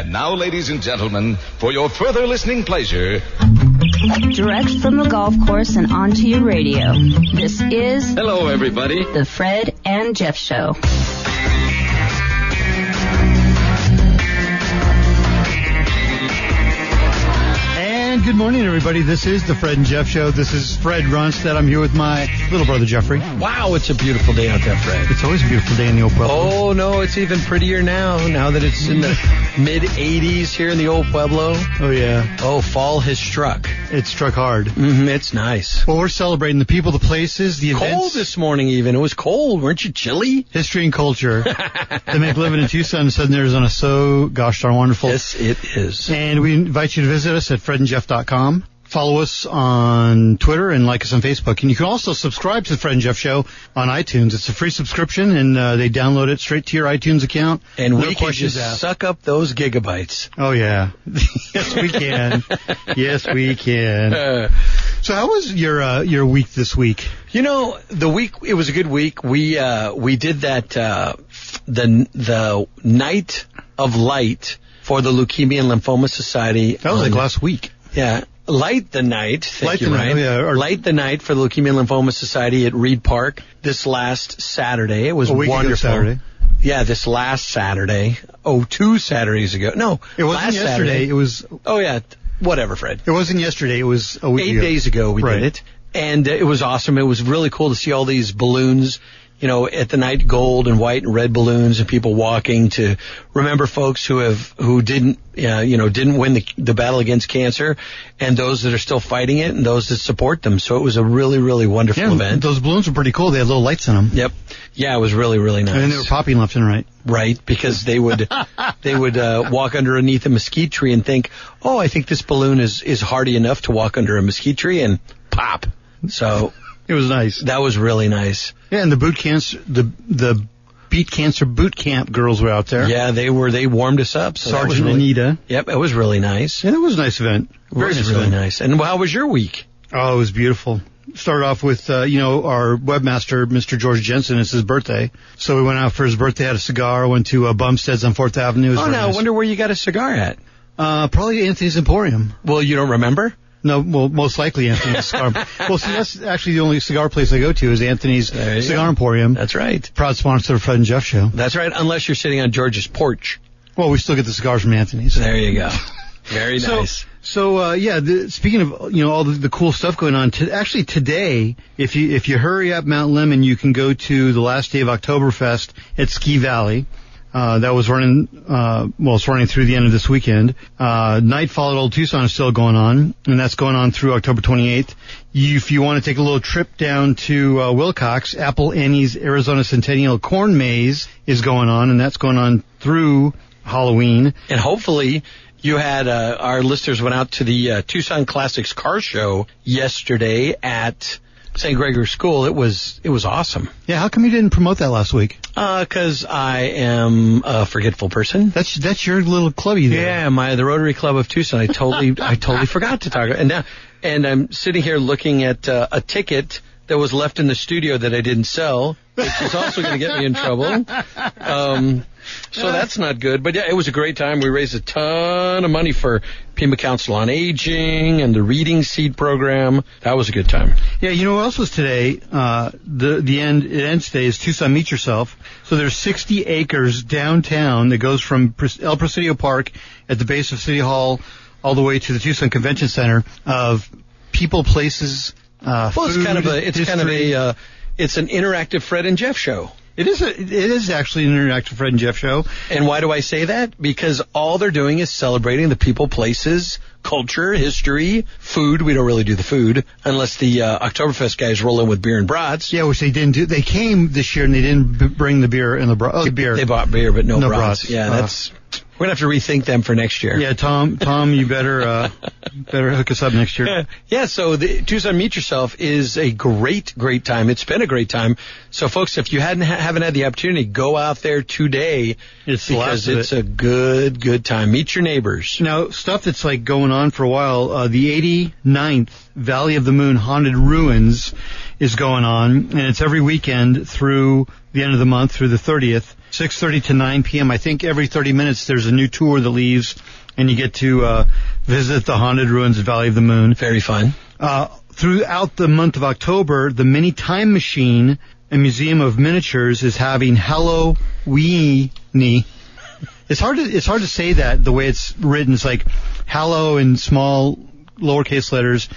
And now, ladies and gentlemen, for your further listening pleasure, direct from the golf course and onto your radio, this is... Hello, everybody. The Fred and Jeff Show. Good morning, everybody. This is the Fred and Jeff Show. This is Fred Ronstadt. I'm here with my little brother, Jeffrey. Wow, it's a beautiful day out there, Fred. It's always a beautiful day in the old Pueblo. Oh, no, it's even prettier now that it's in the mid-80s here in the old Pueblo. Oh, yeah. Oh, fall has struck. It struck hard. Mm-hmm, it's nice. Well, we're celebrating the people, the places, the events. Cold this morning even. It was cold. Weren't you chilly? History and culture that make living in Tucson and Southern Arizona so gosh darn wonderful. Yes, it is. And we invite you to visit us at fredandjeff.com. Follow us on Twitter and like us on Facebook. And you can also subscribe to the Fred and Jeff Show on iTunes. It's a free subscription, and they download it straight to your iTunes account. And we can just suck up those gigabytes. Oh, yeah. Yes, we can. Yes, we can. So how was your week this week? You know, the week, it was a good week. We did that, the Night of Light for the Leukemia and Lymphoma Society. That was like last week. Yeah. Light the Night. Light the Night. Oh, yeah. Light the Night for the Leukemia and Lymphoma Society at Reed Park this last Saturday. It was wonderful. Saturday. Yeah, this last Saturday. Oh, 2 Saturdays ago. No, it wasn't yesterday. Saturday. It was. Oh yeah, whatever, Fred. It wasn't yesterday. It was a week 8 days ago. We did it, and it was awesome. It was really cool to see all these balloons. You know, at the night, gold and white and red balloons, and people walking to remember folks who didn't win the battle against cancer, and those that are still fighting it, and those that support them. So it was a really, really wonderful event. Those balloons were pretty cool. They had little lights in them. Yep. Yeah, it was really, really nice. And they were popping left and right. Right, because they would walk underneath a mesquite tree and think, oh, I think this balloon is hardy enough to walk under a mesquite tree, and pop. So. It was nice. That was really nice. Yeah, and the Beat Cancer Boot Camp girls were out there. Yeah, they warmed us up. So Sergeant Anita. Yep, it was really nice. Yeah, it was a nice event. Really nice. And how was your week? Oh, it was beautiful. Started off with, our webmaster, Mr. George Jensen. It's his birthday. So we went out for his birthday, had a cigar, went to Bumstead's on 4th Avenue. I wonder where you got a cigar at. Probably Anthony's Emporium. Well, you don't remember? No, well, most likely Anthony's Cigar. Well, see, that's actually the only cigar place I go to is Anthony's Cigar Emporium. That's right. Proud sponsor of Fred and Jeff Show. That's right, unless you're sitting on George's porch. Well, we still get the cigars from Anthony's. There you go. Very nice. So, speaking of, all the cool stuff going on, actually today, if you hurry up Mount Lemmon, you can go to the last day of Oktoberfest at Ski Valley. That was running, it's running through the end of this weekend. Nightfall at Old Tucson is still going on, and that's going on through October 28th. If you want to take a little trip down to Wilcox, Apple Annie's Arizona Centennial Corn Maze is going on, and that's going on through Halloween. And hopefully you had, our listeners went out to the Tucson Classics Car Show yesterday at St. Gregory School. It was awesome. Yeah, how come you didn't promote that last week? 'Cause I am a forgetful person. That's your little clubby there. Yeah, the Rotary Club of Tucson. I totally forgot to talk about it. And I'm sitting here looking at a ticket that was left in the studio that I didn't sell, which is also going to get me in trouble. So that's not good. But yeah, it was a great time. We raised a ton of money for Pima Council on Aging and the Reading Seed program. That was a good time. Yeah, you know what else was today? It ends today is Tucson Meet Yourself. So there's 60 acres downtown that goes from El Presidio Park at the base of City Hall all the way to the Tucson Convention Center of people, places, well, food, it's an interactive Fred and Jeff show. It is actually an interactive Fred and Jeff show. And why do I say that? Because all they're doing is celebrating the people, places, culture, history, food. We don't really do the food unless the Oktoberfest guys roll in with beer and brats. Yeah, which they didn't do. They came this year and they didn't bring the beer and the brats. Oh, the beer. They bought beer, but no brats. Yeah, that's... We're going to have to rethink them for next year. Yeah, Tom, you better hook us up next year. Yeah, so the Tucson Meet Yourself is a great time. It's been a great time. So, folks, if you haven't had the opportunity, go out there today because it's a good time. Meet your neighbors. Now, stuff that's like going on for a while, the 89th Valley of the Moon Haunted Ruins is going on, and it's every weekend through the end of the month, through the 30th, 6:30 to 9 p.m. I think every 30 minutes there's a new tour that leaves, and you get to visit the haunted ruins of Valley of the Moon. Very fun. Throughout the month of October, the Mini Time Machine, a museum of miniatures, is having Halloweeny. It's hard to say that the way it's written. It's like Hallow in small lowercase letters,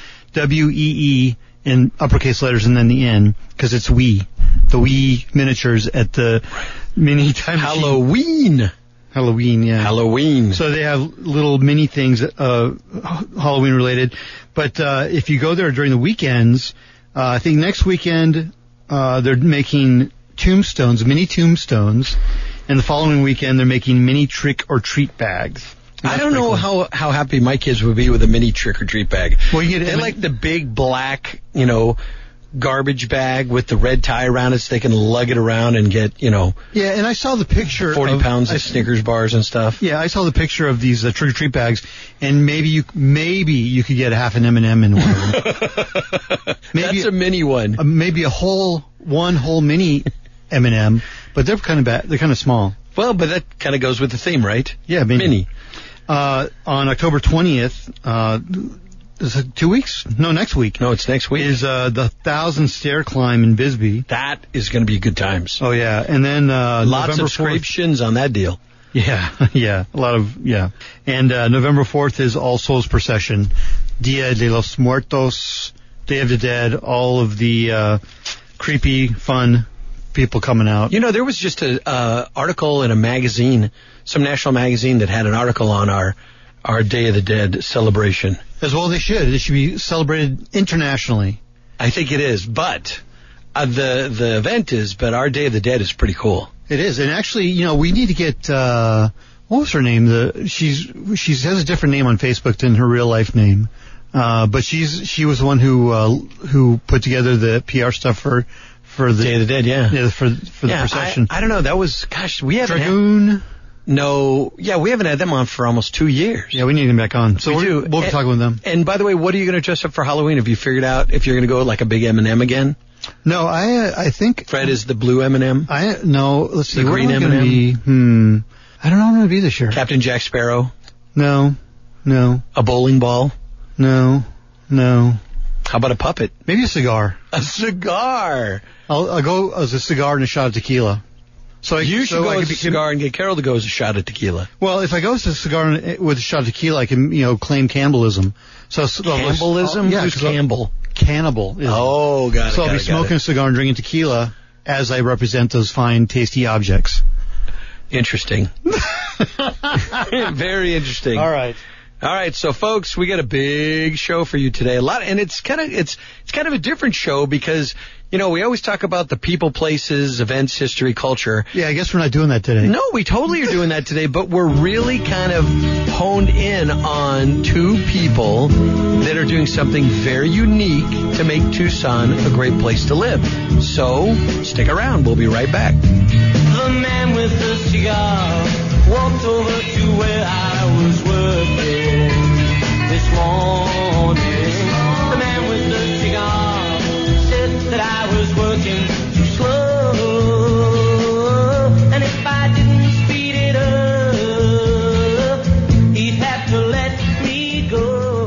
WEE in uppercase letters, and then the N, because it's the wee miniatures at the Mini Time Machine. Halloween, yeah. Halloween. So they have little mini things, Halloween related. But if you go there during the weekends, I think next weekend they're making tombstones, mini tombstones, and the following weekend they're making mini trick or treat bags. I don't know how happy my kids would be with a mini trick or treat bag. Well, they like the big black, garbage bag with the red tie around it so they can lug it around and get, Yeah, and I saw the picture 40 pounds of Snickers bars and stuff. Yeah, I saw the picture of these trick or treat bags, and maybe you could get half an M&M in one of them. That's a mini one. Maybe one whole mini M&M, but they're kind of small. Well, but that kind of goes with the theme, right? Yeah, mini. On October 20th, is it 2 weeks? No, next week. No, it's next week. Is the 1,000 Stair Climb in Bisbee. That is going to be good times. Oh, yeah. And then lots November of scrape 4th. shins on that deal. Yeah, yeah. A lot of, yeah. And November 4th is All Souls Procession. Dia de los Muertos, Day of the Dead, all of the creepy, fun people coming out. There was just an article in a magazine, some national magazine that had an article on our Day of the Dead celebration. As well they should. It should be celebrated internationally. I think it is, but the event is, but our Day of the Dead is pretty cool. It is, and actually, we need to get what was her name? She has a different name on Facebook than her real life name, but she was the one who put together the PR stuff for the Day of the Dead, yeah, for the procession. I don't know. That was we haven't Dragoon. We haven't had them on for almost 2 years. Yeah, we need them back on. So we'll be talking with them. And by the way, what are you going to dress up for Halloween? Have you figured out if you're going to go like a big M&M again? No, I think Fred is the blue M&M. No, let's see. The green M&M. I don't know what I'm going to be this year. Captain Jack Sparrow. No. A bowling ball. No. How about a puppet? Maybe a cigar. A cigar. I'll go as a cigar and a shot of tequila. You should go as a cigar and get Carol to go as a shot of tequila. Well, if I go as a cigar with a shot of tequila, I can, claim cannibalism. Cannibalism? Yeah, who's Campbell? Cannibalism. Oh, got it. So I'll be smoking a cigar and drinking tequila as I represent those fine, tasty objects. Interesting. Very interesting. All right. So folks, we got a big show for you today. And it's kind of a different show because, we always talk about the people, places, events, history, culture. Yeah, I guess we're not doing that today. No, we totally are doing that today, but we're really kind of honed in on two people that are doing something very unique to make Tucson a great place to live. So, stick around. We'll be right back. The man with the cigar walked over to where I was working this morning. The man with the cigar said that I was working too slow, and if I didn't speed it up, he'd have to let me go.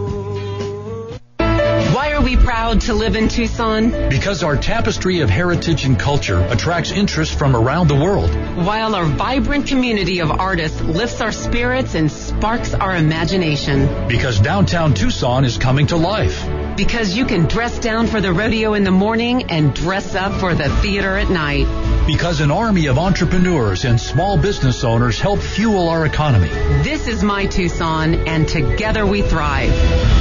Why are we proud to live in Tucson? Because our tapestry of heritage and culture attracts interest from around the world. While our vibrant community of artists lifts our spirits and sparks our imagination. Because downtown Tucson is coming to life. Because you can dress down for the rodeo in the morning and dress up for the theater at night. Because an army of entrepreneurs and small business owners help fuel our economy. This is my Tucson, and together we thrive.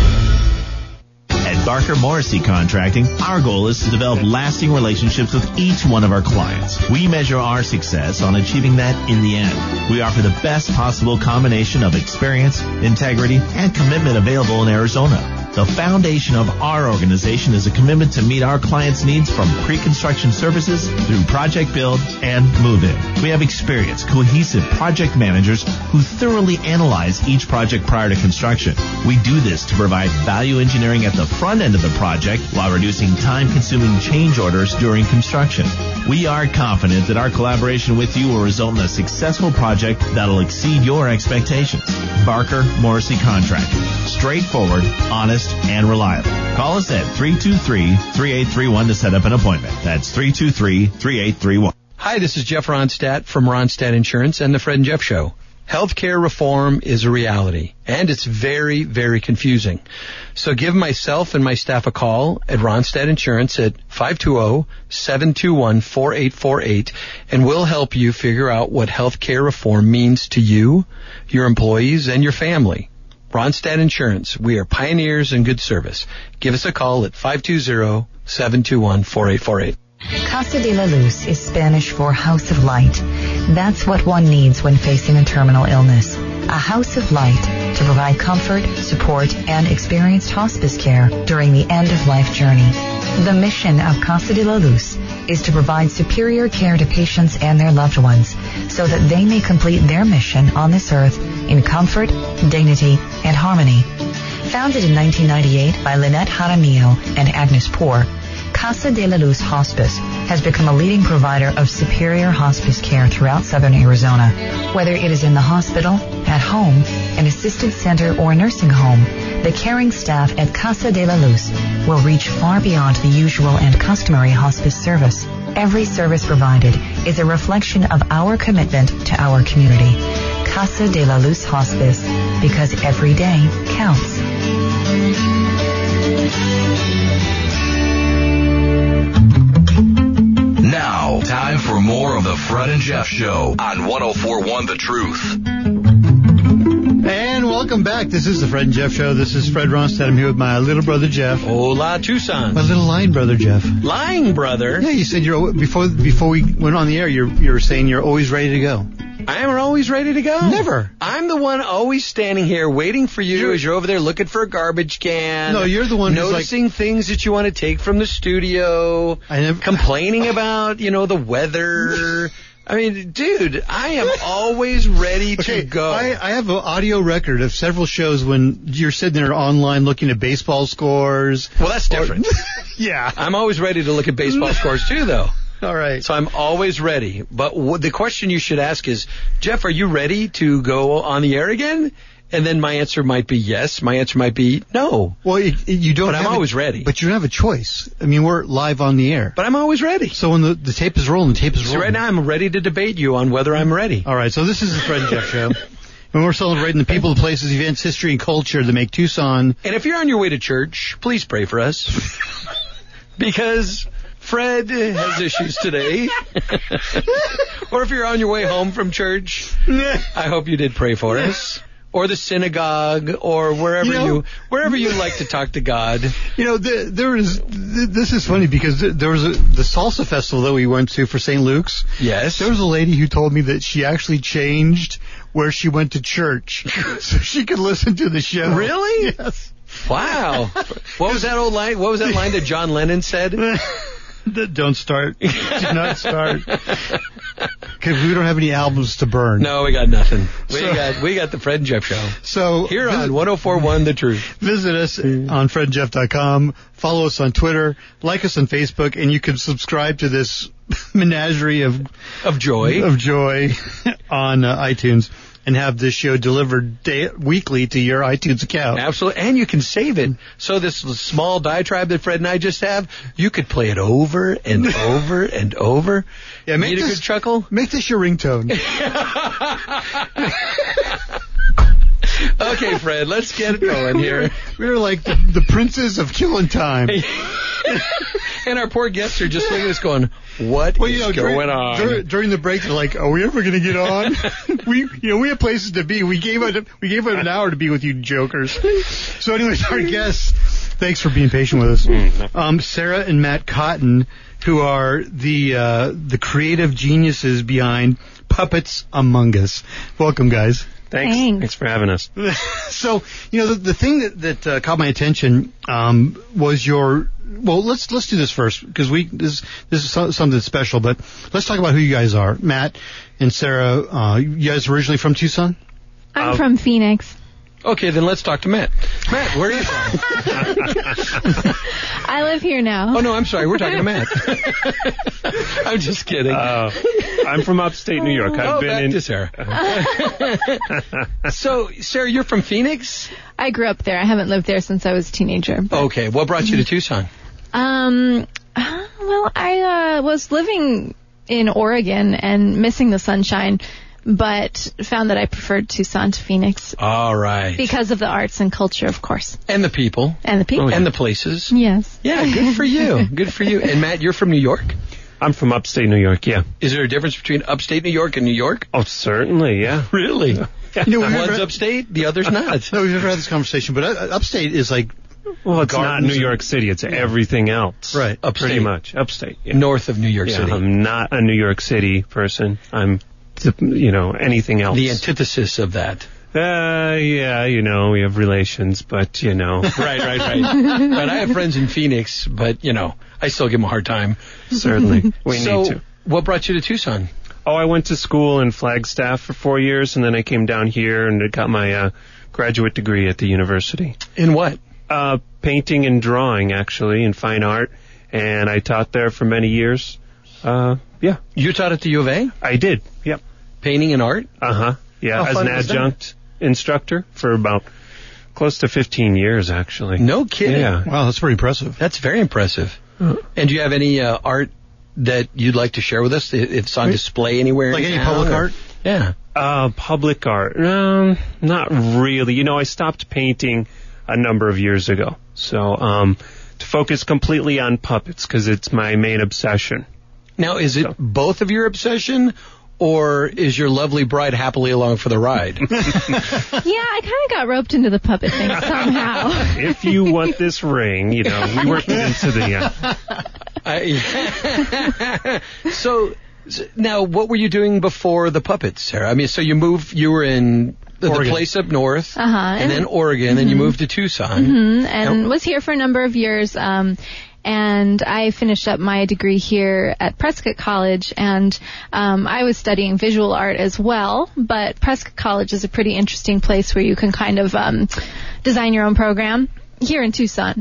At Barker Morrissey Contracting, our goal is to develop lasting relationships with each one of our clients. We measure our success on achieving that in the end. We offer the best possible combination of experience, integrity, and commitment available in Arizona. The foundation of our organization is a commitment to meet our clients' needs from pre-construction services through project build and move-in. We have experienced, cohesive project managers who thoroughly analyze each project prior to construction. We do this to provide value engineering at the front end of the project while reducing time-consuming change orders during construction. We are confident that our collaboration with you will result in a successful project that'll exceed your expectations. Barker Morrissey Contracting. Straightforward, honest, and reliable. Call us at 323-3831 to set up an appointment. That's 323-3831. Hi, this is Jeff Ronstadt from Ronstadt Insurance and the Fred and Jeff Show. Healthcare reform is a reality, and it's very, very confusing. So give myself and my staff a call at Ronstadt Insurance at 520-721-4848, and we'll help you figure out what healthcare reform means to you, your employees, and your family. Ronstadt Insurance, we are pioneers in good service. Give us a call at 520-721-4848. Casa de la Luz is Spanish for House of Light. That's what one needs when facing a terminal illness. A house of light to provide comfort, support, and experienced hospice care during the end-of-life journey. The mission of Casa de la Luz is to provide superior care to patients and their loved ones so that they may complete their mission on this earth in comfort, dignity, and harmony. Founded in 1998 by Lynette Jaramillo and Agnes Poor, Casa de la Luz Hospice has become a leading provider of superior hospice care throughout southern Arizona. Whether it is in the hospital, at home, an assisted center, or a nursing home, the caring staff at Casa de la Luz will reach far beyond the usual and customary hospice service. Every service provided is a reflection of our commitment to our community. Casa de la Luz Hospice, because every day counts. Now, time for more of the Fred and Jeff Show on 104.1 The Truth. And welcome back. This is the Fred and Jeff Show. This is Fred Ronstadt. I'm here with my little brother, Jeff. Hola, Tucson. My little lying brother, Jeff. Lying brother? Yeah, you said before we went on the air, you were saying you're always ready to go. I am always ready to go. Never. I'm the one always standing here waiting for you as you're over there looking for a garbage can. No, you're the one who's noticing things that you want to take from the studio. Complaining about, the weather. I mean, dude, I am always ready to go. I have an audio record of several shows when you're sitting there online looking at baseball scores. Well, that's different. Yeah. I'm always ready to look at baseball scores too, though. All right. So I'm always ready. But the question you should ask is, Jeff, are you ready to go on the air again? And then my answer might be yes. My answer might be no. Well, you don't. But I'm always ready. But you don't have a choice. I mean, we're live on the air. But I'm always ready. So when the tape is rolling, the tape is rolling. So right now I'm ready to debate you on whether I'm ready. All right. So this is the Fred and Jeff Show. And we're celebrating the people, the places, events, history, and culture that make Tucson. And if you're on your way to church, please pray for us. Because Fred has issues today. Or if you're on your way home from church, I hope you did pray for us. Or the synagogue, or wherever you like to talk to God. This is funny because there was the salsa festival that we went to for St. Luke's. Yes. There was a lady who told me that she actually changed where she went to church so she could listen to the show. Really? Yes. Wow. What was that old line? What was that line that John Lennon said? Don't start. Do not start. Because we don't have any albums to burn. No, we got nothing. We got the Fred and Jeff Show. So here on 104.1 The Truth. Visit us on FredandJeff.com. Follow us on Twitter. Like us on Facebook, and you can subscribe to this menagerie of joy on iTunes. And have this show delivered weekly to your iTunes account. Absolutely. And you can save it. So this small diatribe that Fred and I just have, you could play it over and over and over. Yeah, Need a good chuckle? Make this your ringtone. Okay, Fred, let's get it going here. We were like the princes of killing time. And our poor guests are just looking at us going, what is going on? During the break, they're like, are we ever going to get on? we have places to be. We gave it an hour to be with you jokers. So anyways, our guests, thanks for being patient with us. Sarah and Matt Cotton, who are the creative geniuses behind Puppets Among Us. Welcome, guys. Thanks for having us. So, the thing that caught my attention was your. Well, let's do this first because this is something special. But let's talk about who you guys are, Matt and Sarah. You guys originally from Tucson? I'm from Phoenix. Okay, then let's talk to Matt. Matt, where are you from? I live here now. Oh, no, I'm sorry. We're talking to Matt. I'm just kidding. I'm from upstate New York. I've been back to Sarah. So, Sarah, you're from Phoenix? I grew up there. I haven't lived there since I was a teenager. Okay, what brought you to Tucson? Well, I was living in Oregon and missing the sunshine, but found that I preferred Tucson to Phoenix. All right. Because of the arts and culture, of course. And the people. And the people. Oh, yeah. And the places. Yes. Yeah, good for you. Good for you. And Matt, you're from New York? I'm from upstate New York, yeah. Is there a difference between upstate New York and New York? Oh, certainly, yeah. Really? One's upstate, the other's not. No, we've never had this conversation, but upstate is like... Well, it's not New York City. It's everything else. Right. Upstate. Pretty much. Upstate. Yeah. North of New York City. I'm not a New York City person. I'm, anything else. The antithesis of that. Yeah, we have relations, but, Right. But I have friends in Phoenix, but, I still give them a hard time. Certainly. We need to. What brought you to Tucson? Oh, I went to school in Flagstaff for 4 years, and then I came down here and got my graduate degree at the university. In what? Painting and drawing, actually, in fine art, and I taught there for many years. Yeah. You taught at the U of A? I did, yep. Painting and art? Uh-huh, yeah, as an adjunct instructor for about close to 15 years, actually. No kidding? Yeah. Wow, that's pretty impressive. That's very impressive. And do you have any art that you'd like to share with us? It's on display anywhere? Like any public art? Yeah. Public art? Not really. I stopped painting a number of years ago. So, to focus completely on puppets, because it's my main obsession. Now, is it both of your obsession, or is your lovely bride happily along for the ride? Yeah, I kind of got roped into the puppet thing somehow. If you want this ring, we worked it into the... So, now, what were you doing before the puppets, Sarah? I mean, so you were in... The place up north, and then Oregon, and you moved to Tucson. And was here for a number of years, and I finished up my degree here at Prescott College, and I was studying visual art as well, but Prescott College is a pretty interesting place where you can kind of design your own program here in Tucson.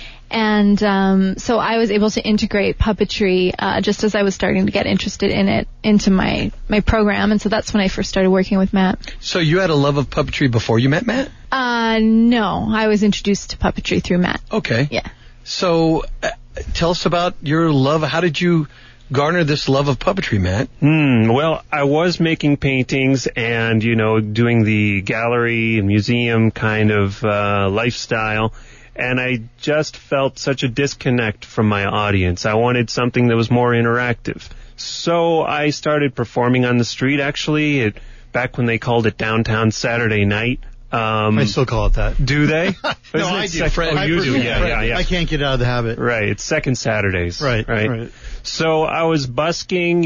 So I was able to integrate puppetry just as I was starting to get interested in it into my program, and so that's when I first started working with Matt. So you had a love of puppetry before you met Matt? No, I was introduced to puppetry through Matt. Okay. Yeah. So tell us about your love. How did you garner this love of puppetry, Matt? Well, I was making paintings and, doing the gallery and museum kind of lifestyle. And I just felt such a disconnect from my audience. I wanted something that was more interactive. So I started performing on the street, actually, back when they called it Downtown Saturday Night. I still call it that. Do they? No, I do. Oh, you do? Yeah. I can't get out of the habit. Right. It's second Saturdays. Right. So I was busking,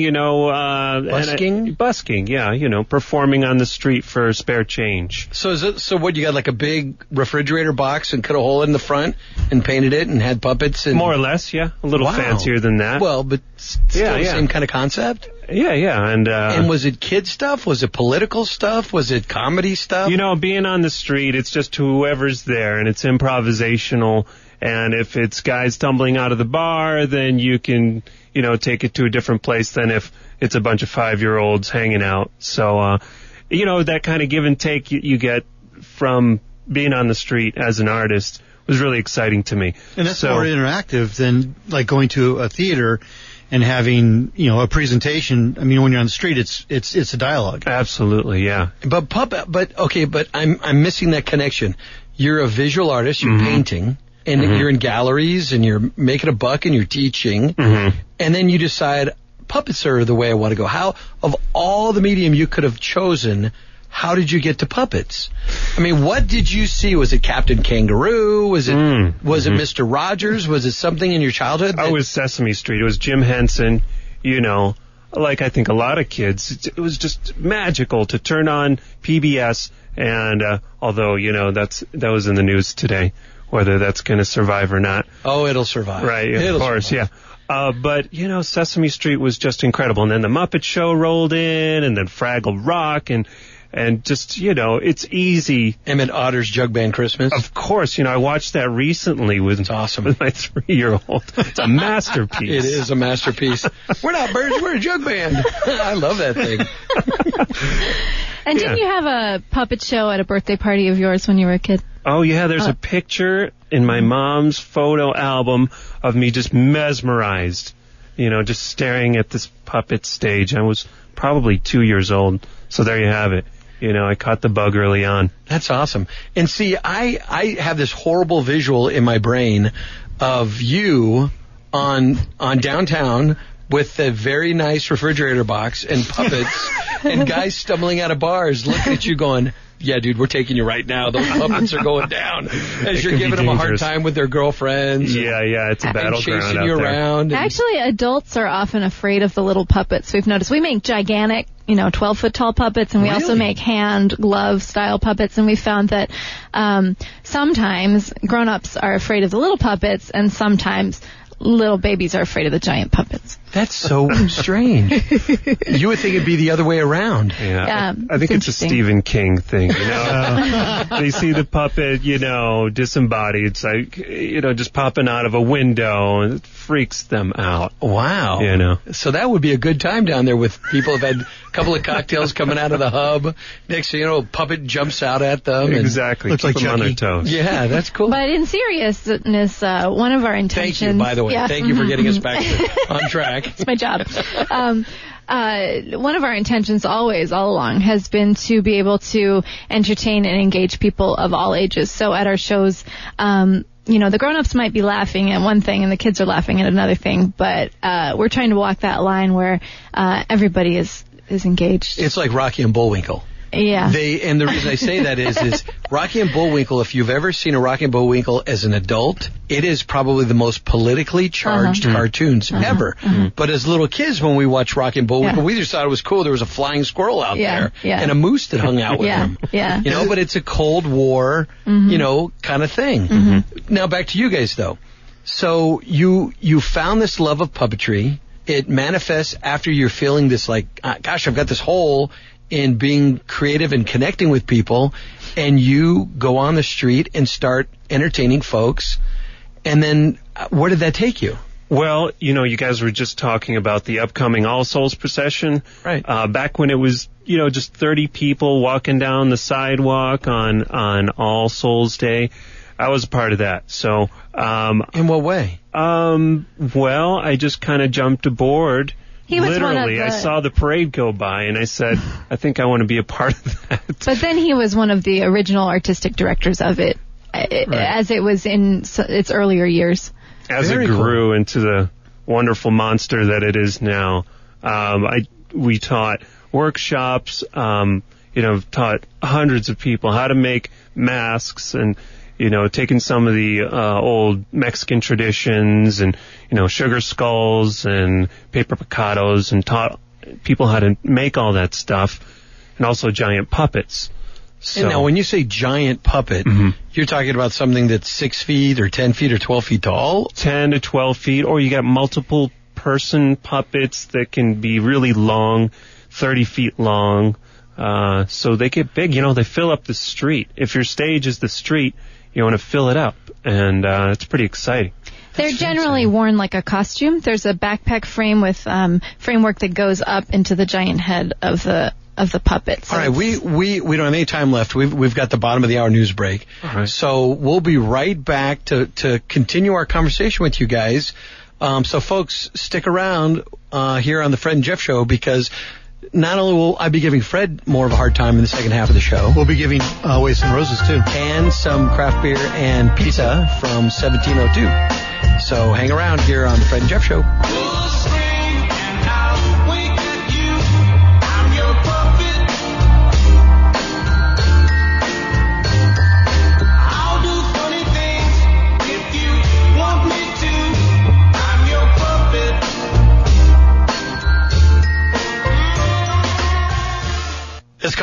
busking, yeah, performing on the street for spare change. So what, you got like a big refrigerator box and cut a hole in the front and painted it and had puppets? And more or less, yeah. A little fancier than that. Well, but still the same kind of concept? Yeah. And was it kid stuff? Was it political stuff? Was it comedy stuff? Being on the street, it's just whoever's there, and it's improvisational. And if it's guys tumbling out of the bar, then you can, take it to a different place than if it's a bunch of 5-year-olds hanging out. So, that kind of give and take you get from being on the street as an artist was really exciting to me. And that's more interactive than like going to a theater and having, a presentation. I mean, when you're on the street, it's a dialogue. Absolutely, yeah. But I'm missing that connection. You're a visual artist, you're painting, and you're in galleries, and you're making a buck, and you're teaching, and then you decide puppets are the way I want to go. How, of all the medium you could have chosen, how did you get to puppets? I mean, what did you see? Was it Captain Kangaroo? Was it Mr. Rogers? Was it something in your childhood? It was Sesame Street. It was Jim Henson, like I think a lot of kids, it was just magical to turn on PBS. And although, that was in the news today, whether that's going to survive or not. Oh, it'll survive. Right, it'll of course, survive. yeah. But, Sesame Street was just incredible. And then The Muppet Show rolled in, and then Fraggle Rock, and just, it's easy. Emmett Otter's Jug Band Christmas. Of course, I watched that recently with my 3-year-old. It's a masterpiece. It is a masterpiece. We're not birds, we're a jug band. I love that thing. And didn't you have a puppet show at a birthday party of yours when you were a kid? Oh, yeah, there's a picture in my mom's photo album of me just mesmerized, just staring at this puppet stage. I was probably 2 years old, so there you have it. I caught the bug early on. That's awesome. And see, I have this horrible visual in my brain of you on downtown with a very nice refrigerator box and puppets and guys stumbling out of bars looking at you going, yeah, dude, we're taking you right now. Those puppets are going down. As you're giving them a hard time with their girlfriends. Yeah, it's a battleground out there. And chasing you around. Actually, adults are often afraid of the little puppets. We've noticed we make gigantic, 12-foot tall puppets, and we also make hand glove style puppets, and we found that sometimes grown-ups are afraid of the little puppets, and sometimes little babies are afraid of the giant puppets. That's so strange. You would think it'd be the other way around. Yeah. I think it's a Stephen King thing, They see the puppet, disembodied. It's like, just popping out of a window, and it freaks them out. Wow. So that would be a good time down there with people who've had a couple of cocktails coming out of the hub. Next thing you know, a puppet jumps out at them. Exactly. Looks Keep like them on their toes. Yeah, that's cool. But in seriousness, one of our intentions... Thank you, by the way. Yeah. Thank you for getting us back on track. It's my job. One of our intentions always, all along, has been to be able to entertain and engage people of all ages. So at our shows, the grown-ups might be laughing at one thing and the kids are laughing at another thing, but we're trying to walk that line where everybody is engaged. It's like Rocky and Bullwinkle. Yeah. And the reason I say that is Rocky and Bullwinkle, if you've ever seen a Rocky and Bullwinkle as an adult, it is probably the most politically charged cartoons ever. But as little kids, when we watched Rocky and Bullwinkle, we just thought it was cool. There was a flying squirrel out there and a moose that hung out with them. Yeah. But it's a Cold War, kind of thing. Now back to you guys, though. So you found this love of puppetry. It manifests after you're feeling this like, gosh, I've got this hole in being creative and connecting with people, and you go on the street and start entertaining folks. And then where did that take you? Well, you guys were just talking about the upcoming All Souls procession. Right. Back when it was, just 30 people walking down the sidewalk on All Souls Day. I was a part of that. So, in what way? Well, I just kind of jumped aboard. Literally, I saw the parade go by, and I said, I think I want to be a part of that. But then he was one of the original artistic directors of it, as it was in its earlier years. As it grew into the wonderful monster that it is now, we taught workshops, taught hundreds of people how to make masks and, taking some of the old Mexican traditions and, sugar skulls and paper picados and taught people how to make all that stuff, and also giant puppets. So, and now when you say giant puppet, you're talking about something that's 6 feet or 10 feet or 12 feet tall? 10 to 12 feet, or you got multiple person puppets that can be really long, 30 feet long. So they get big, they fill up the street. If your stage is the street, you want to fill it up, and it's pretty exciting. They're generally worn like a costume. There's a backpack frame with framework that goes up into the giant head of the puppet. So all right, we don't have any time left. We've got the bottom of the hour news break. All right. So we'll be right back to continue our conversation with you guys. So folks, stick around here on the Fred and Jeff Show, because not only will I be giving Fred more of a hard time in the second half of the show, we'll be giving away some roses too, and some craft beer and pizza from 1702. So hang around here on the Fred and Jeff Show.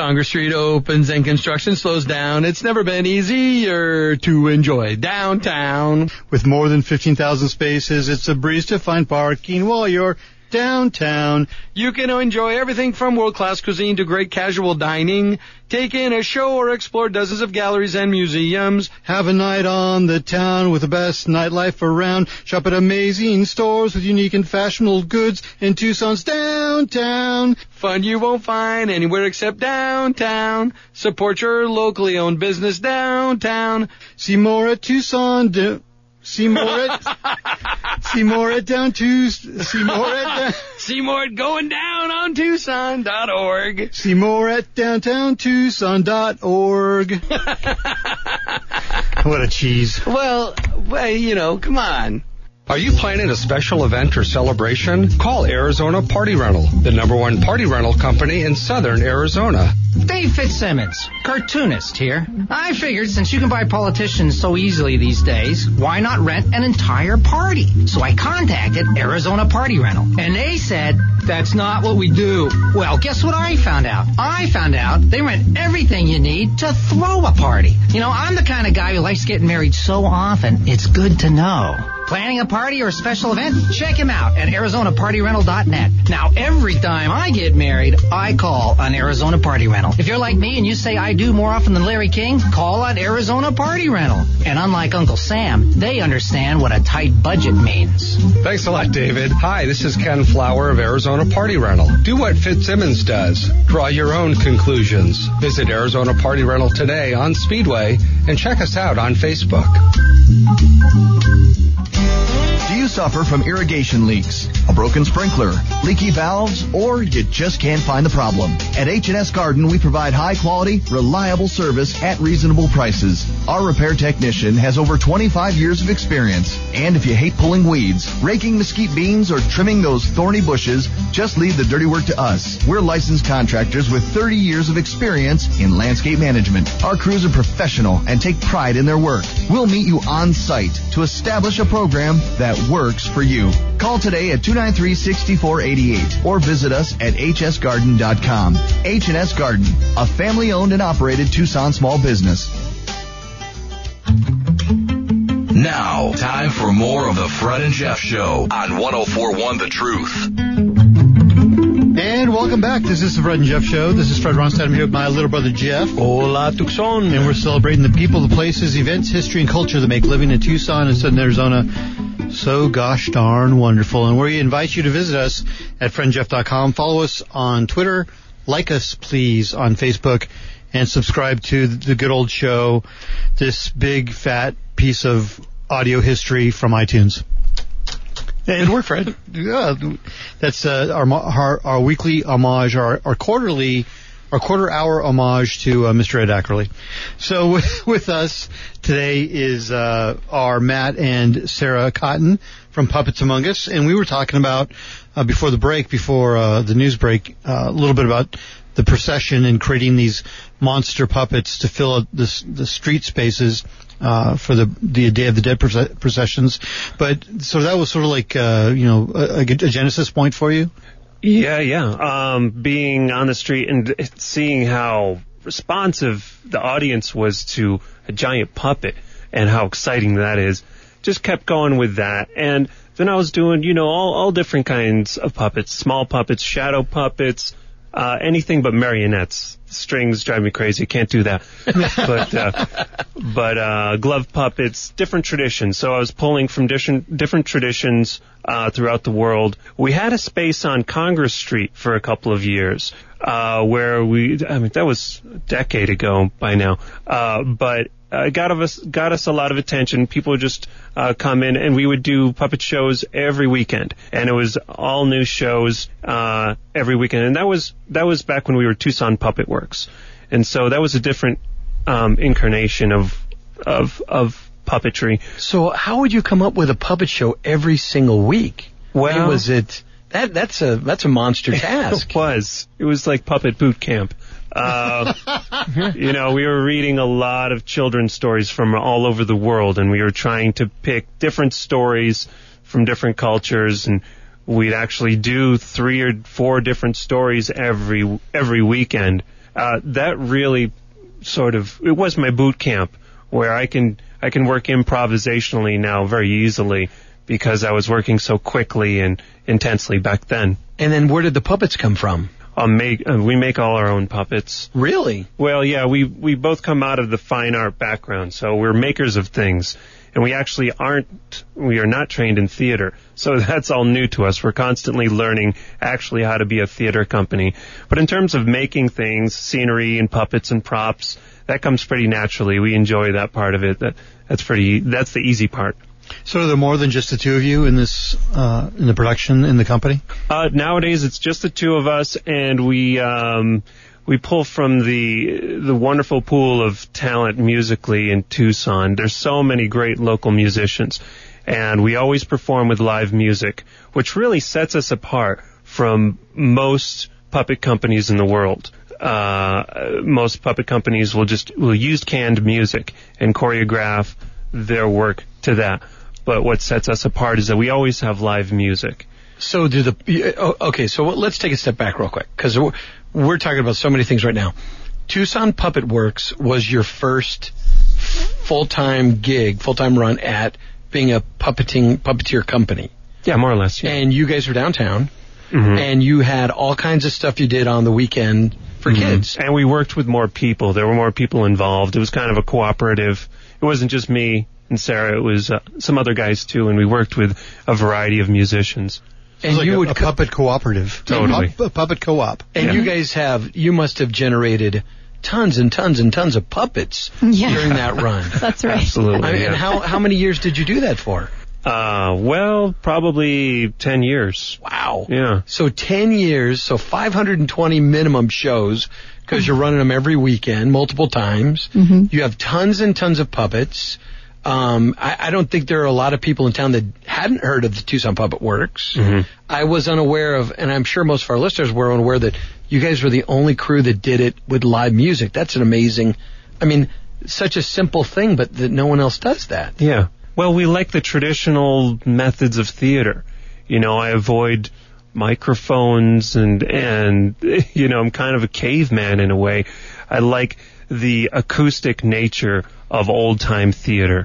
Congress Street opens and construction slows down, it's never been easier to enjoy downtown. With more than 15,000 spaces, it's a breeze to find parking while you're downtown. You can enjoy everything from world-class cuisine to great casual dining. Take in a show or explore dozens of galleries and museums. Have a night on the town with the best nightlife around. Shop at amazing stores with unique and fashionable goods in Tucson's downtown. Fun you won't find anywhere except downtown. Support your locally owned business downtown. See more at Tucson. See more at down to see more at going down on Tucson.org. See more at downtowntucson.org. What a cheese. Well, come on. Are you planning a special event or celebration? Call Arizona Party Rental, the #1 party rental company in southern Arizona. Dave Fitzsimmons, cartoonist here. I figured since you can buy politicians so easily these days, why not rent an entire party? So I contacted Arizona Party Rental, and they said, that's not what we do. Well, guess what I found out? I found out they rent everything you need to throw a party. I'm the kind of guy who likes getting married so often, it's good to know. Planning a party or a special event? Check him out at ArizonaPartyRental.net. Now, every time I get married, I call on Arizona Party Rental. If you're like me and you say I do more often than Larry King, call on Arizona Party Rental. And unlike Uncle Sam, they understand what a tight budget means. Thanks a lot, David. Hi, this is Ken Flower of Arizona Party Rental. Do what Fitzsimmons does. Draw your own conclusions. Visit Arizona Party Rental today on Speedway and check us out on Facebook. Do you suffer from irrigation leaks, a broken sprinkler, leaky valves, or you just can't find the problem? At H&S Garden, we provide high-quality, reliable service at reasonable prices. Our repair technician has over 25 years of experience. And if you hate pulling weeds, raking mesquite beans, or trimming those thorny bushes, just leave the dirty work to us. We're licensed contractors with 30 years of experience in landscape management. Our crews are professional and take pride in their work. We'll meet you on site to establish a program that works for you. Call today at 293-6488 or visit us at hsgarden.com. H&S Garden, a family-owned and operated Tucson small business. Now, time for more of the Fred and Jeff Show on 104.1 The Truth. And welcome back. This is the Fred and Jeff Show. This is Fred Ronstadt. I'm here with my little brother Jeff. Hola, Tucson. And we're celebrating the people, the places, events, history, and culture that make living in Tucson and southern Arizona so gosh darn wonderful. And we invite you to visit us at friendjeff.com. Follow us on Twitter. Like us, please, on Facebook. And subscribe to the good old show, this big, fat piece of audio history from iTunes. Good work, Fred. Yeah, that's our weekly homage, our quarter hour homage to Mr. Ed Ackerley. So with us today is our Matt and Sarah Cotton from Puppets Among Us, and we were talking about before the news break, a little bit about the procession and creating these monster puppets to fill out the street spaces for the Day of the Dead processions. But so that was sort of like a genesis point for you. Yeah. Being on the street and seeing how responsive the audience was to a giant puppet and how exciting that is, just kept going with that. And then I was doing, all different kinds of puppets, small puppets, shadow puppets, anything but marionettes. Strings drive me crazy. Can't do that. But glove puppets, different traditions. So I was pulling from different traditions throughout the world. We had a space on Congress Street for a couple of years where that was a decade ago by now. But got us a lot of attention. People would just come in, and we would do puppet shows every weekend, and it was all new shows every weekend. And that was back when we were Tucson Puppet Works, and so that was a different incarnation of puppetry. So how would you come up with a puppet show every single week? Well, was it? That's a monster task. It was like puppet boot camp. We were reading a lot of children's stories from all over the world, and we were trying to pick different stories from different cultures, and we'd actually do 3 or 4 different stories every weekend. that really it was my boot camp where I can work improvisationally now very easily because I was working so quickly and intensely back then. And then where did the puppets come from? We make all our own puppets. Really? Well, yeah, we both come out of the fine art background, so we're makers of things. And we are not trained in theater. So that's all new to us. We're constantly learning actually how to be a theater company. But in terms of making things, scenery and puppets and props, that comes pretty naturally. We enjoy that part of it. That's the easy part. So are there more than just the two of you in this, in the production, in the company? Nowadays it's just the two of us, and we pull from the wonderful pool of talent musically in Tucson. There's so many great local musicians, and we always perform with live music, which really sets us apart from most puppet companies in the world. Most puppet companies will use canned music and choreograph their work to that. But what sets us apart is that we always have live music. So so let's take a step back real quick, because we're talking about so many things right now. Tucson Puppet Works was your first full-time run at being a puppeteer company. Yeah, more or less. Yeah. And you guys were downtown, mm-hmm. and you had all kinds of stuff you did on the weekend for mm-hmm. kids. And we worked with more people. There were more people involved. It was kind of a cooperative. It wasn't just me and Sarah. It was some other guys, too, and we worked with a variety of musicians. And like you a puppet cooperative. Totally. A puppet co-op. And you guys you must have generated tons and tons and tons of puppets during that run. That's right. Absolutely. And how many years did you do that for? Well, probably 10 years. Wow. Yeah. So 10 years, so 520 minimum shows, because you're running them every weekend, multiple times. Mm-hmm. You have tons and tons of puppets. I don't think there are a lot of people in town that hadn't heard of the Tucson Puppet Works. Mm-hmm. I was unaware of, and I'm sure most of our listeners were unaware, that you guys were the only crew that did it with live music. That's an amazing, such a simple thing, but that no one else does that. Yeah. Well, we like the traditional methods of theater. I avoid microphones and I'm kind of a caveman in a way. I like the acoustic nature of old-time theater.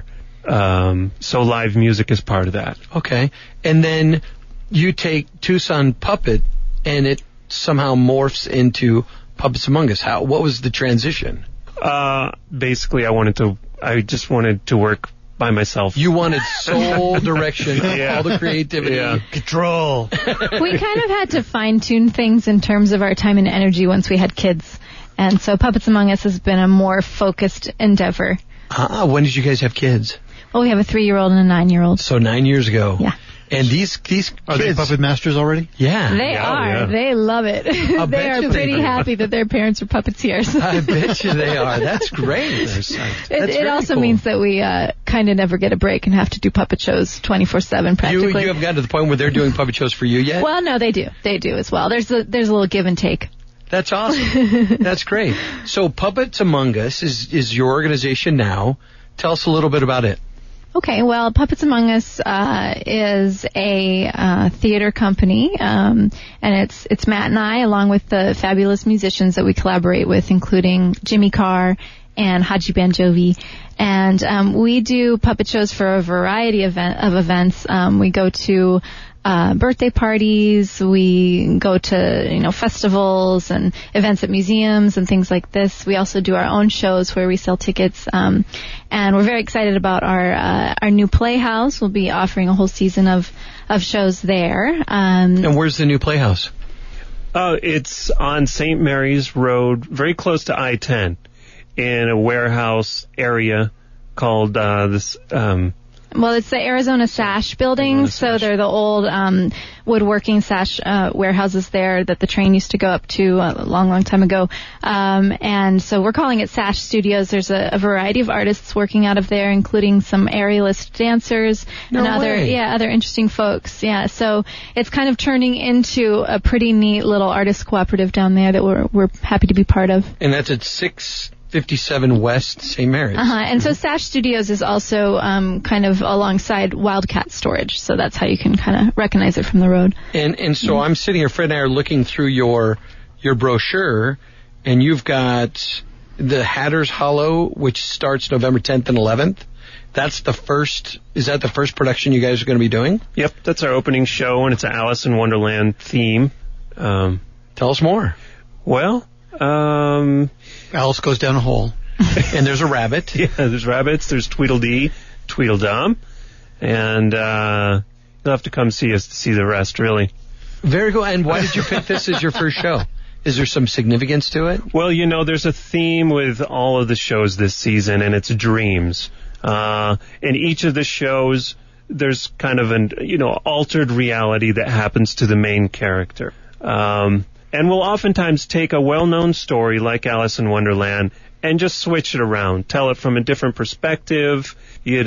So live music is part of that. Okay. And then you take Tucson Puppet and it somehow morphs into Puppets Among Us. What was the transition? Basically, I just wanted to work by myself. You wanted sole direction, yeah. all the creativity, control. We kind of had to fine-tune things in terms of our time and energy once we had kids. And so Puppets Among Us has been a more focused endeavor. When did you guys have kids? Well, we have a 3-year-old and a 9-year-old. So 9 years ago. Yeah. And these kids... Are they puppet masters already? Yeah. They are. Yeah. They love it. They are pretty happy that their parents are puppeteers. I bet you they are. That's great. It also means that we kind of never get a break and have to do puppet shows 24/7 practically. You haven't gotten to the point where they're doing puppet shows for you yet? Well, no, they do. They do as well. There's a little give and take. That's awesome. That's great. So Puppets Among Us is your organization now. Tell us a little bit about it. Okay, well, Puppets Among Us is a theater company, and it's Matt and I, along with the fabulous musicians that we collaborate with, including Jimmy Carr and Haji Banjovi. And we do puppet shows for a variety of events. We go to birthday parties, we go to, festivals and events at museums and things like this. We also do our own shows where we sell tickets, and we're very excited about our new Playhouse. We'll be offering a whole season of shows there. And where's the new Playhouse? It's on St. Mary's Road, very close to I-10, in a warehouse area called Well, it's the Arizona Sash building, so they're the old woodworking sash warehouses there that the train used to go up to a long, long time ago. And so we're calling it Sash Studios. There's a variety of artists working out of there, including some aerialist dancers and other interesting folks. Yeah, so it's kind of turning into a pretty neat little artist cooperative down there that we're happy to be part of. And that's at 657 West St. Mary's. And so Sash Studios is also kind of alongside Wildcat Storage, so that's how you can kind of recognize it from the road. And so I'm sitting here, Fred and I are looking through your brochure, And you've got the Hatter's Hollow, which starts November 10th and 11th. That's the first, is that the first production you guys are going to be doing? Yep, that's our opening show, and it's an Alice in Wonderland theme. Tell us more. Well, Alice goes down a hole. And there's a rabbit. Yeah, there's rabbits, there's Tweedledee, Tweedledum, and you'll have to come see us to see the rest, really. Very cool. And why did you pick this as your first show? Is there some significance to it? Well, there's a theme with all of the shows this season, and it's dreams. In each of the shows, there's kind of an, altered reality that happens to the main character. And we'll oftentimes take a well-known story like Alice in Wonderland and just switch it around, tell it from a different perspective,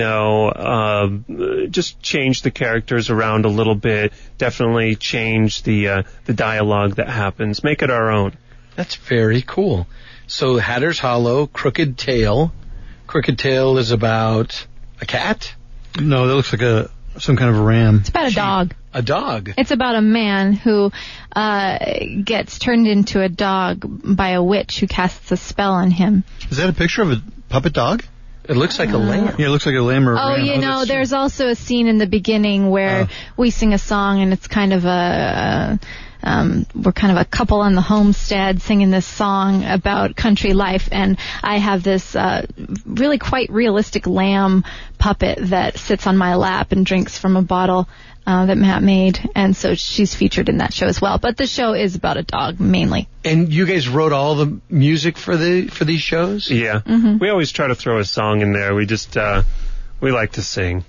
just change the characters around a little bit, definitely change the dialogue that happens, make it our own. That's very cool. So Hatter's Hollow, Crooked Tail. Crooked Tail is about a cat? No, that looks like some kind of a ram. It's about a dog. A dog? It's about a man who gets turned into a dog by a witch who casts a spell on him. Is that a picture of a puppet dog? It looks like a lamb. Yeah, it looks like a lamb or a ram. There's also a scene in the beginning where we sing a song, and it's kind of we're kind of a couple on the homestead singing this song about country life, and I have this really quite realistic lamb puppet that sits on my lap and drinks from a bottle that Matt made, and so she's featured in that show as well. But the show is about a dog mainly. And you guys wrote all the music for these shows? Yeah. Mm-hmm. We always try to throw a song in there. We just we like to sing.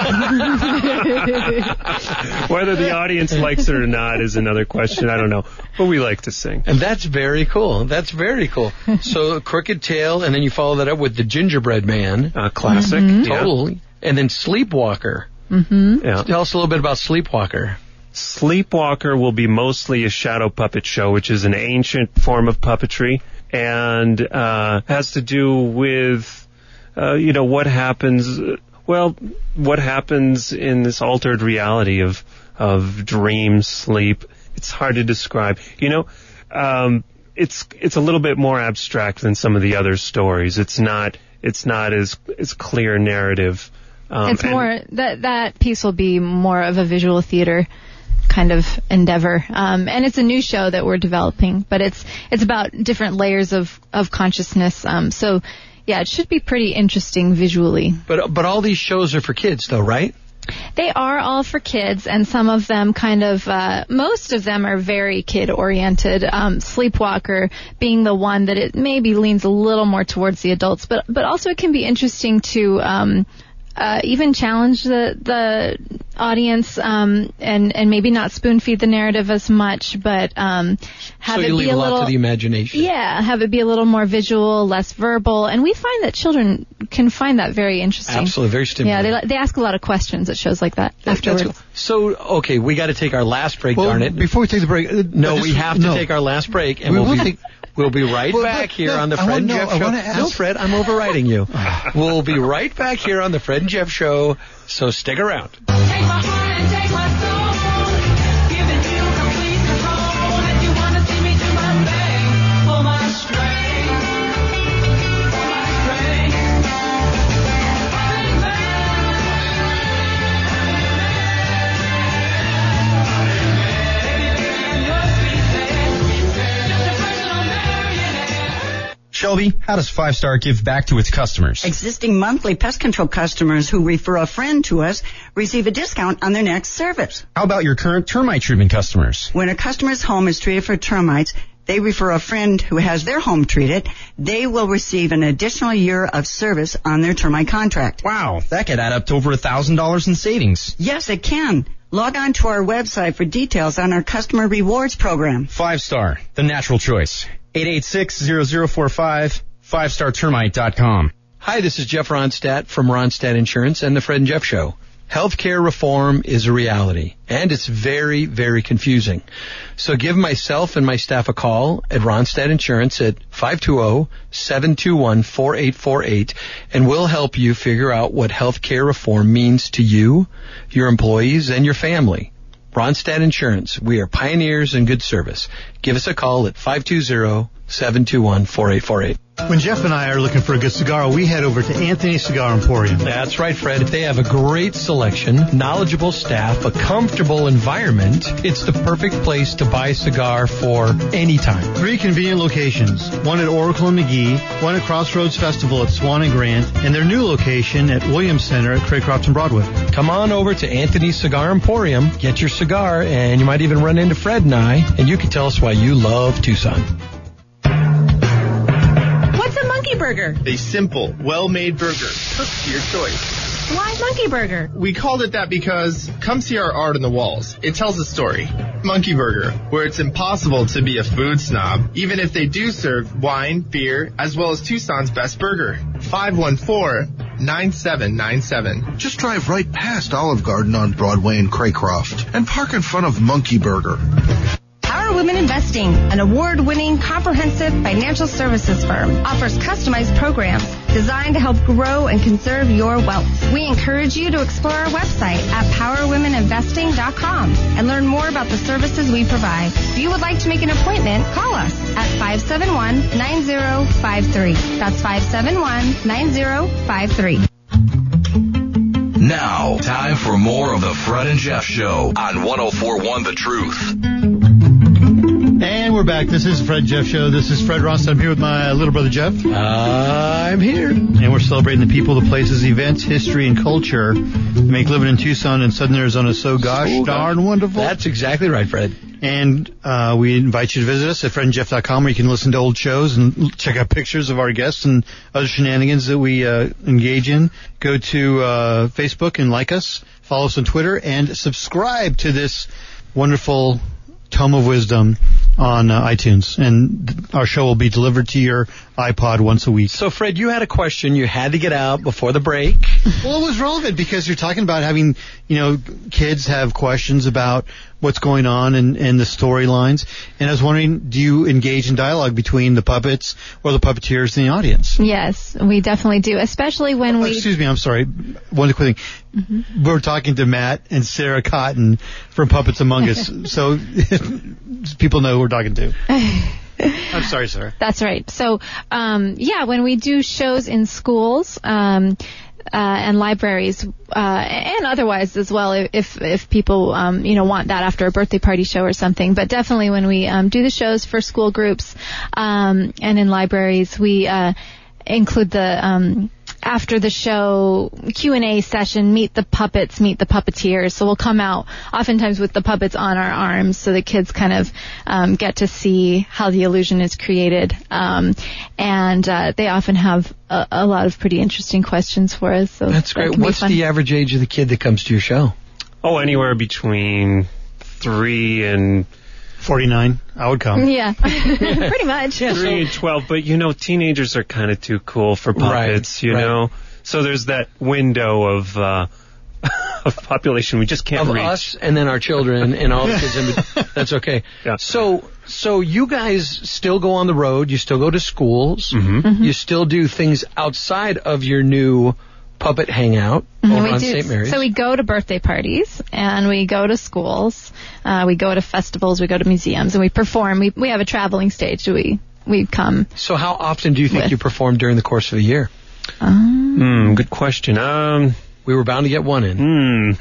Whether the audience likes it or not is another question. I don't know. But we like to sing. And that's very cool. That's very cool. So Crooked Tail, and then you follow that up with The Gingerbread Man. Classic. Mm-hmm. Totally. And then Sleepwalker. Mm-hmm. Yeah. Tell us a little bit about Sleepwalker. Sleepwalker will be mostly a shadow puppet show, which is an ancient form of puppetry, and has to do with, what happens. Well, what happens in this altered reality of dream, sleep. It's hard to describe. It's a little bit more abstract than some of the other stories. It's not as clear narrative. It's more that piece will be more of a visual theater kind of endeavor, and it's a new show that we're developing, but it's about different layers of consciousness. So yeah, it should be pretty interesting visually. But all these shows are for kids, though, right? They are all for kids, and some of them most of them are very kid-oriented. Sleepwalker being the one that it maybe leans a little more towards the adults, but also it can be interesting to even challenge the audience, and maybe not spoon feed the narrative as much, but have so it you be leave a a lot little to the imagination. Yeah, have it be a little more visual, less verbal, and we find that children can find that very interesting. Absolutely, very stimulating. Yeah, they ask a lot of questions at shows like that afterwards. Cool. So, okay, we got to take our last break, darn it. Before we take the break... we have to take our last break, and we'll be right back here on the Fred and Jeff Show. No, Fred, I'm overriding you. We'll be right back here on the Fred and Jeff Show, so stick around. Take my heart and take my soul, giving you complete control. If you want to see me do my thing, pull my string, pull my string. Shelby, how does 5 Star give back to its customers? Existing monthly pest control customers who refer a friend to us receive a discount on their next service. How about your current termite treatment customers? When a customer's home is treated for termites, they refer a friend who has their home treated, they will receive an additional year of service on their termite contract. Wow, that could add up to over $1,000 in savings. Yes, it can. Log on to our website for details on our customer rewards program. 5 Star, the natural choice. 886-0045, 5startermite.com. Hi, this is Jeff Ronstadt from Ronstadt Insurance and the Fred and Jeff Show. Healthcare reform is a reality, and it's very, very confusing. So give myself and my staff a call at Ronstadt Insurance at 520-721-4848, and we'll help you figure out what healthcare reform means to you, your employees, and your family. Ronstadt Insurance. We are pioneers in good service. Give us a call at 520-721-4848. When Jeff and I are looking for a good cigar, we head over to Anthony Cigar Emporium. That's right, Fred. They have a great selection, knowledgeable staff, a comfortable environment. It's the perfect place to buy a cigar for any time. 3 convenient locations, one at Oracle and McGee, one at Crossroads Festival at Swan and Grant, and their new location at Williams Center at Craycroft and Broadway. Come on over to Anthony's Cigar Emporium, get your cigar, and you might even run into Fred and I, and you can tell us why you love Tucson. What's a monkey burger? A simple, well-made burger, cooked to your choice. Why monkey burger? We called it that because come see our art on the walls. It tells a story. Monkey Burger, where it's impossible to be a food snob, even if they do serve wine, beer, as well as Tucson's best burger. 514-9797. Just drive right past Olive Garden on Broadway in Craycroft and park in front of Monkey Burger. Power Women Investing, an award-winning comprehensive financial services firm, offers customized programs designed to help grow and conserve your wealth. We encourage you to explore our website at powerwomeninvesting.com and learn more about the services we provide. If you would like to make an appointment, call us at 571-9053. That's 571-9053. Now, time for more of the Fred and Jeff Show on 104.1 The Truth. And we're back. This is the Fred and Jeff Show. This is Fred Ross. I'm here with my little brother, Jeff. I'm here. And we're celebrating the people, the places, events, history, and culture that make living in Tucson and Southern Arizona so darn wonderful. That's exactly right, Fred. And we invite you to visit us at fredandjeff.com, where you can listen to old shows and check out pictures of our guests and other shenanigans that we engage in. Go to Facebook and like us, follow us on Twitter, and subscribe to this wonderful Tome of Wisdom on iTunes. And our show will be delivered to your iPod once a week. So, Fred, you had a question you had to get out before the break. Well, it was relevant because you're talking about having, kids have questions about what's going on and the storylines. And I was wondering, do you engage in dialogue between the puppets or the puppeteers and the audience? Yes, we definitely do, especially when we... Excuse me, I'm sorry. One quick thing. Mm-hmm. We're talking to Matt and Sarah Cotton from Puppets Among Us, so people know who we're talking to. I'm sorry, Sarah. That's right. So, when we do shows in schools, and libraries, and otherwise as well, if people, want that after a birthday party show or something. But definitely when we, do the shows for school groups, and in libraries, we, include the, after the show Q&A session, meet the puppets, meet the puppeteers. So we'll come out oftentimes with the puppets on our arms so the kids kind of get to see how the illusion is created. And they often have a lot of pretty interesting questions for us. So that's great. What's the average age of the kid that comes to your show? Oh, anywhere between 3 and 49, I would come. Yeah, pretty much. 3 and 12, but teenagers are kind of too cool for puppets, you know? So there's that window of population we just can't reach. Of us and then our children and all the kids in between. That's okay. Yeah. So you guys still go on the road, you still go to schools, you still do things outside of your new puppet hangout over on St. Mary's. So we go to birthday parties and we go to schools, we go to festivals, we go to museums, and we perform. We have a traveling stage. We come. So how often do you think you perform during the course of a year? Good question. We were bound to get one in.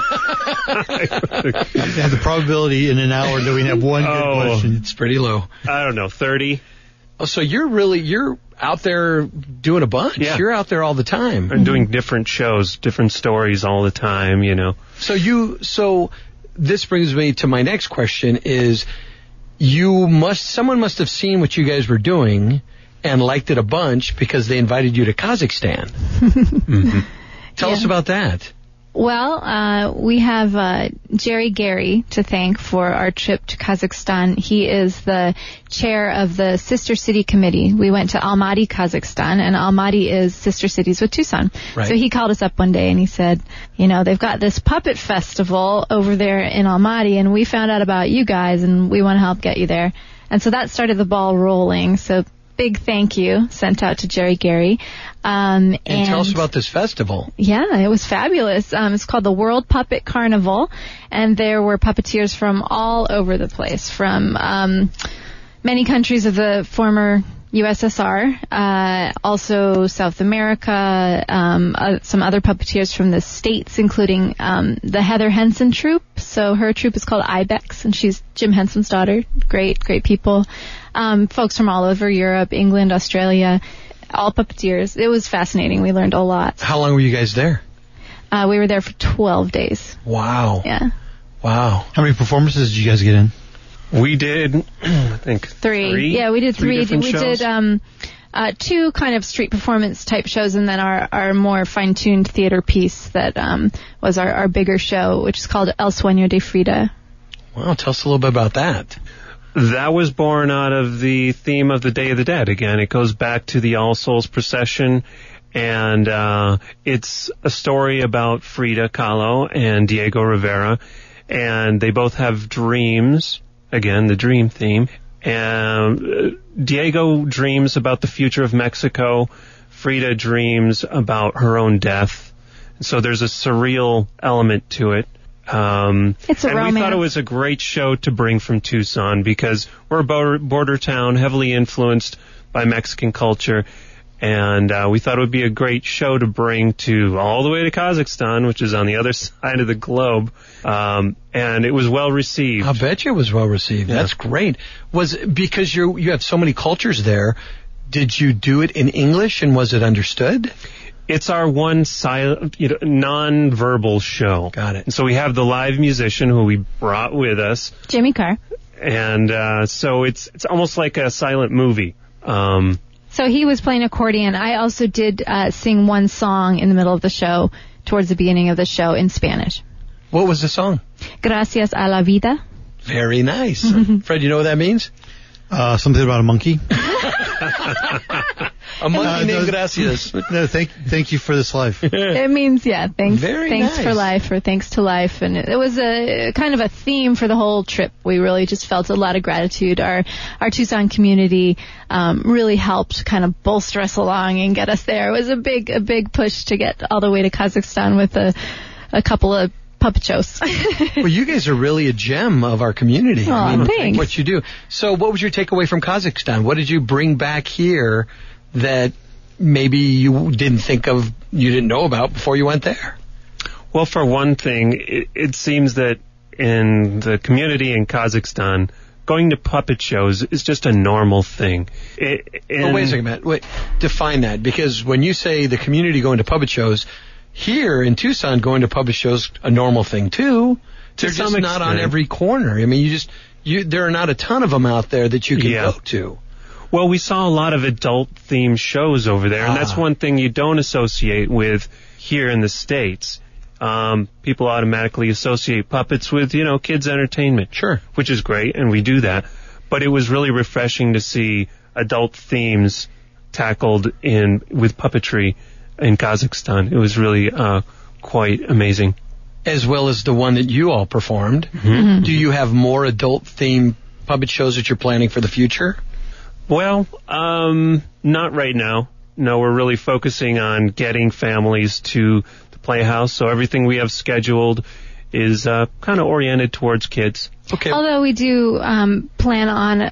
The probability in an hour that we have one good question. It's pretty low. I don't know, 30. Oh, so you're out there doing a bunch. Yeah. You're out there all the time. I'm doing different shows, different stories all the time, So this brings me to my next question is someone must have seen what you guys were doing and liked it a bunch because they invited you to Kazakhstan. Tell us about that. Well, we have Jerry Gary to thank for our trip to Kazakhstan. He is the chair of the Sister City Committee. We went to Almaty, Kazakhstan, and Almaty is sister cities with Tucson. Right. So he called us up one day and he said, they've got this puppet festival over there in Almaty, and we found out about you guys, and we want to help get you there. And so that started the ball rolling. So big thank you sent out to Jerry Gary. And tell us about this festival. Yeah, it was fabulous. It's called the World Puppet Carnival, and there were puppeteers from all over the place, from many countries of the former USSR, also South America, some other puppeteers from the States, including the Heather Henson troupe. So her troupe is called Ibex, and she's Jim Henson's daughter. Great people. Folks from all over Europe, England, Australia, all puppeteers. It was fascinating. We learned a lot. How long were you guys there? We were there for 12 days. Wow. Yeah. Wow. How many performances did you guys get in? We did, I think, three. Yeah, we did three. We shows. did two kind of street performance type shows, and then our more fine-tuned theater piece that was our bigger show, which is called El Sueño de Frida. Well, tell us a little bit about that. That was born out of the theme of the Day of the Dead. Again, it goes back to the All Souls procession, and it's a story about Frida Kahlo and Diego Rivera, and they both have dreams. Again, the dream theme. And Diego dreams about the future of Mexico. Frida dreams about her own death. So there's a surreal element to it. It's a and romance. We thought it was a great show to bring from Tucson because we're a border town, heavily influenced by Mexican culture. And we thought it would be a great show to bring to all the way to Kazakhstan, which is on the other side of the globe. And it was well received. I bet you it was well received. Yeah. That's great. Was because you have so many cultures there, did you do it in English and was it understood? It's our one silent, non-verbal show. Got it. And so we have the live musician who we brought with us. Jimmy Carr. And so it's almost like a silent movie. So he was playing accordion. I also did sing one song in the middle of the show, towards the beginning of the show, in Spanish. What was the song? Gracias a la vida. Very nice. Fred, you know what that means? Something about a monkey. A monkey named Gracias. No, thank you for this life. It means, thanks nice. for life, or thanks to life. And it was a kind of a theme for the whole trip. We really just felt a lot of gratitude. Our Tucson community really helped kind of bolster us along and get us there. It was a big push to get all the way to Kazakhstan with a couple of puppet shows. Well, you guys are really a gem of our community. Thanks. What you do. So what was your takeaway from Kazakhstan? What did you bring back here that maybe you didn't think of, you didn't know about before you went there? Well, for one thing, it seems that in the community in Kazakhstan, going to puppet shows is just a normal thing. Wait a second, Matt. Wait, define that. Because when you say the community going to puppet shows, here in Tucson, going to puppet shows a normal thing too. They're just not on every corner. I mean, there are not a ton of them out there that you can go to. Well, we saw a lot of adult-themed shows over there, and that's one thing you don't associate with here in the States. People automatically associate puppets with, kids' entertainment. Sure. Which is great, and we do that. But it was really refreshing to see adult themes tackled with puppetry in Kazakhstan. It was really quite amazing. As well as the one that you all performed. Mm-hmm. Do you have more adult-themed puppet shows that you're planning for the future? Well, not right now. No, we're really focusing on getting families to the Playhouse, so everything we have scheduled is kind of oriented towards kids. Okay. Although we do plan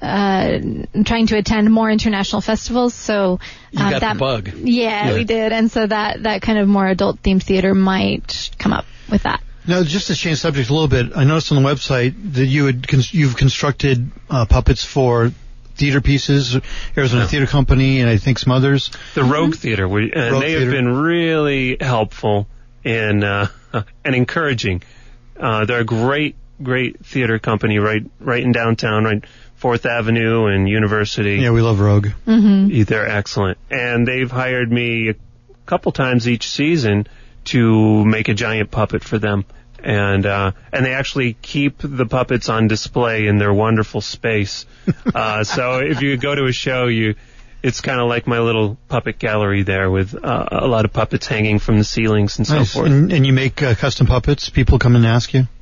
on trying to attend more international festivals, so you got that the bug. Yeah, we did, and so that kind of more adult-themed theater might come up with that. Now, just to change subject a little bit, I noticed on the website that you've constructed puppets for theater pieces, Arizona Theater Company, and I think some others. The Rogue Theater, they have been really helpful and encouraging. They're a great theater company right in downtown, right 4th Avenue and University. Yeah, we love Rogue. Mm-hmm. They're excellent. And they've hired me a couple times each season to make a giant puppet for them. And they actually keep the puppets on display in their wonderful space. So if you go to a show, it's kind of like my little puppet gallery there with a lot of puppets hanging from the ceilings and so forth. And you make custom puppets? People come and ask you?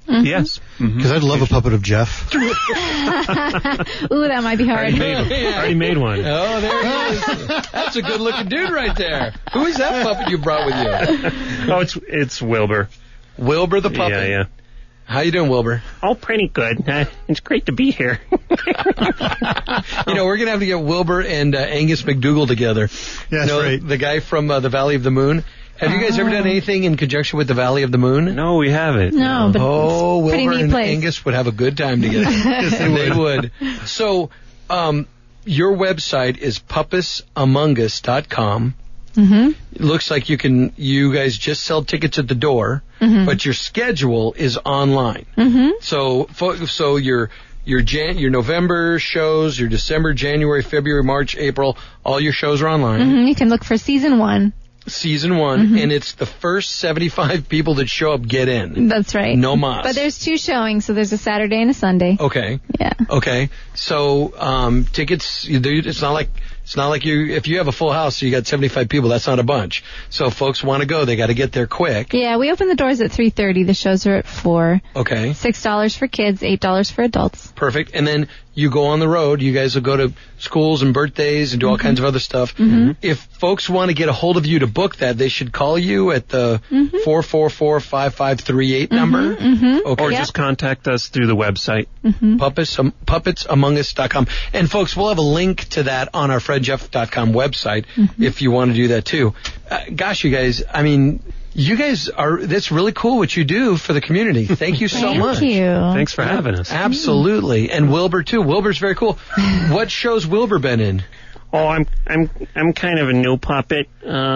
Mhm. Yes. Because I'd love a puppet of Jeff. Ooh, that might be hard. Already made one. Oh, there he is. That's a good-looking dude right there. Who is that puppet you brought with you? Oh, it's Wilbur. Wilbur the puppet. Yeah. How you doing, Wilbur? Oh, pretty good. It's great to be here. You know, we're going to have to get Wilbur and Angus McDougall together. Yeah, that's right. The guy from the Valley of the Moon. Have you guys ever done anything in conjunction with the Valley of the Moon? No, we haven't. No, but Oh, it's a pretty Wilbur neat and place. Angus would have a good time together. Yes, they would. So, your website is puppusamongus.com. Mm-hmm. It looks like you guys just sell tickets at the door, but your schedule is online. Mm-hmm. So your November shows, your December, January, February, March, April, all your shows are online. Mm-hmm. You can look for season 1. Season 1, and it's the first 75 people that show up get in. That's right. No mas. But there's 2 showings, so there's a Saturday and a Sunday. Okay. Yeah. Okay. So tickets, it's not like if you have a full house, so you got 75 people, that's not a bunch. So if folks want to go, they got to get there quick. Yeah, we open the doors at 3:30. The shows are at 4. Okay. $6 for kids, $8 for adults. Perfect. And then you go on the road. You guys will go to schools and birthdays and do all kinds of other stuff. Mm-hmm. If folks want to get a hold of you to book that, they should call you at the 444-5538 number. Mm-hmm. Okay. Or just contact us through the website. Mm-hmm. Puppetsamongus.com. And folks, we'll have a link to that on our FredJeff.com website if you want to do that too. Gosh, you guys, I mean, you guys that's really cool what you do for the community. Thank you so much. Thank you. Thanks for having us. Absolutely. And Wilbur too. Wilbur's very cool. What show's Wilbur been in? Oh, I'm kind of a new puppet.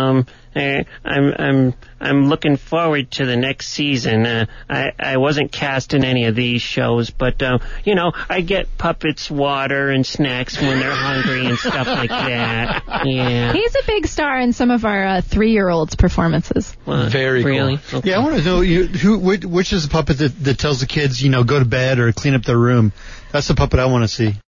I'm looking forward to the next season. I wasn't cast in any of these shows, but I get puppets water and snacks when they're hungry and stuff like that. Yeah. He's a big star in some of our 3-year-olds performances. Very really? cool. Okay. Yeah, I want to know which is the puppet that tells the kids, go to bed or clean up their room. That's the puppet I want to see.